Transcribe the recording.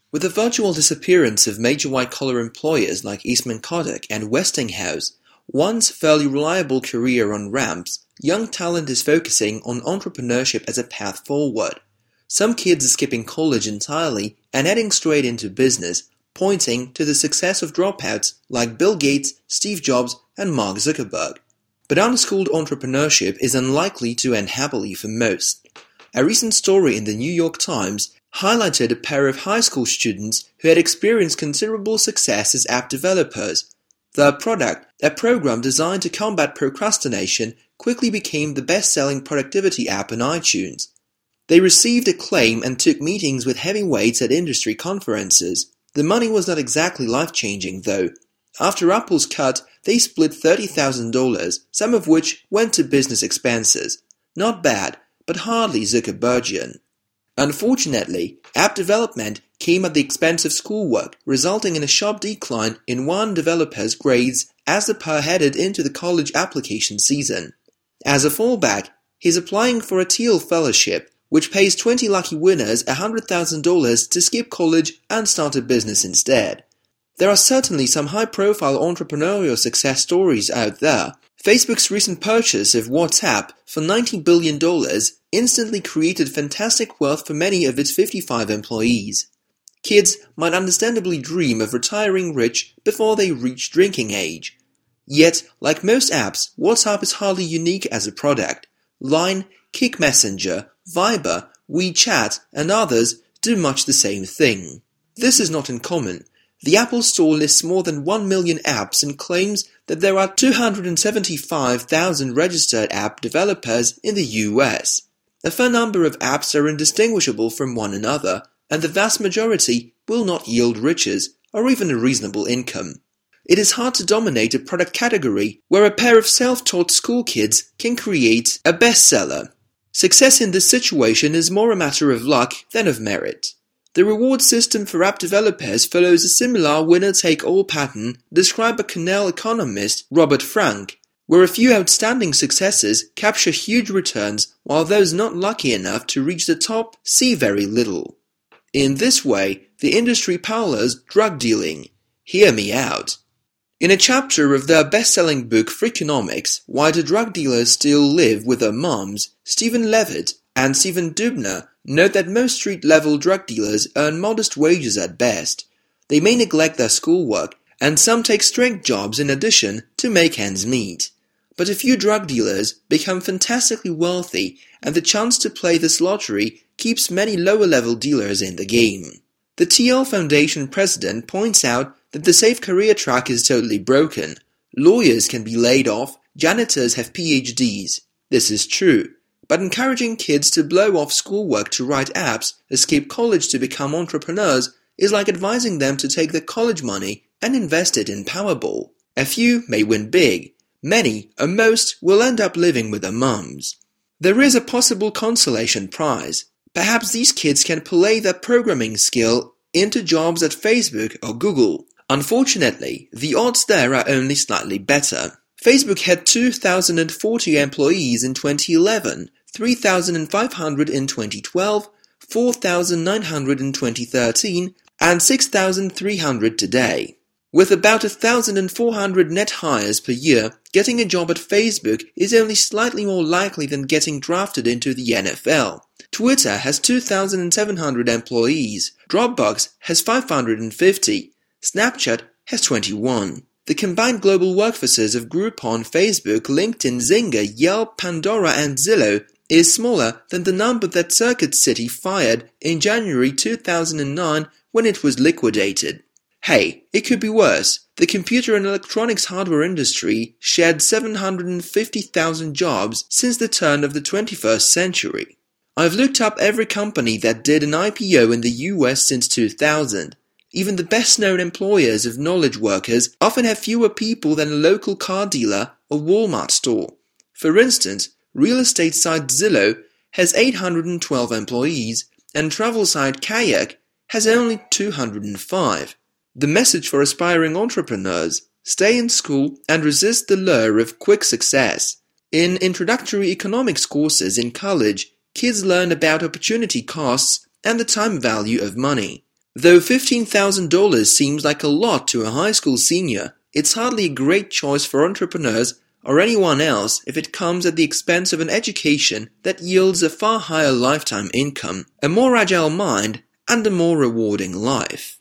With the virtual disappearance of major white-collar employers like Eastman Kodak and Westinghouse, once fairly reliable career on ramps, young talent is focusing on entrepreneurship as a path forward. Some kids are skipping college entirely and heading straight into business, pointing to the success of dropouts like Bill Gates, Steve Jobs, and Mark Zuckerberg. But unschooled entrepreneurship is unlikely to end happily for most. A recent story in the New York Times highlighted a pair of high school students who had experienced considerable success as app developers. Their product, a program designed to combat procrastination, quickly became the best-selling productivity app on iTunes. They received acclaim and took meetings with heavyweights at industry conferences. The money was not exactly life-changing, though. After Apple's cut, they split $30,000, some of which went to business expenses. Not bad, but hardly Zuckerbergian. Unfortunately, app development came at the expense of schoolwork, resulting in a sharp decline in one developer's grades as the pair headed into the college application season. As a fallback, he's applying for a Thiel Fellowship, which pays 20 lucky winners $100,000 to skip college and start a business instead. There are certainly some high-profile entrepreneurial success stories out there. Facebook's recent purchase of WhatsApp for $90 billion instantly created fantastic wealth for many of its 55 employees. Kids might understandably dream of retiring rich before they reach drinking age. Yet, like most apps, WhatsApp is hardly unique as a product. Line, Kik Messenger, Viber, WeChat, and others do much the same thing. This is not uncommon. The Apple Store lists more than 1 million apps and claims that there are 275,000 registered app developers in the US. A fair number of apps are indistinguishable from one another, and the vast majority will not yield riches or even a reasonable income. It is hard to dominate a product category where a pair of self-taught school kids can create a bestseller. Success in this situation is more a matter of luck than of merit. The reward system for app developers follows a similar winner-take-all pattern described by Cornell economist Robert Frank, where a few outstanding successes capture huge returns while those not lucky enough to reach the top see very little. In this way, the industry powers drug dealing. Hear me out. In a chapter of their best-selling book Freakonomics, Why Do Drug Dealers Still Live with Their Moms, Stephen Levitt and Stephen Dubner note that most street-level drug dealers earn modest wages at best. They may neglect their schoolwork, and some take strength jobs in addition to make ends meet. But a few drug dealers become fantastically wealthy, and the chance to play this lottery keeps many lower-level dealers in the game. The TL Foundation president points out that the safe career track is totally broken. Lawyers can be laid off, janitors have PhDs. This is true. But encouraging kids to blow off schoolwork to write apps, escape college to become entrepreneurs, is like advising them to take their college money and invest it in Powerball. A few may win big. Many, or most, will end up living with their mums. There is a possible consolation prize. Perhaps these kids can parlay their programming skill into jobs at Facebook or Google. Unfortunately, the odds there are only slightly better. Facebook had 2,040 employees in 2011, 3,500 in 2012, 4,900 in 2013, and 6,300 today. With about 1,400 net hires per year, getting a job at Facebook is only slightly more likely than getting drafted into the NFL. Twitter has 2,700 employees, Dropbox has 550, Snapchat has 21. The combined global workforces of Groupon, Facebook, LinkedIn, Zynga, Yelp, Pandora, and Zillow is smaller than the number that Circuit City fired in January 2009 when it was liquidated. Hey, it could be worse. The computer and electronics hardware industry shed 750,000 jobs since the turn of the 21st century. I've looked up every company that did an IPO in the US since 2000. Even the best-known employers of knowledge workers often have fewer people than a local car dealer or Walmart store. For instance, real estate site Zillow has 812 employees, and travel site Kayak has only 205. The message for aspiring entrepreneurs: stay in school and resist the lure of quick success. In introductory economics courses in college, kids learn about opportunity costs and the time value of money. Though $15,000 seems like a lot to a high school senior, it's hardly a great choice for entrepreneurs or anyone else if it comes at the expense of an education that yields a far higher lifetime income, a more agile mind, and a more rewarding life.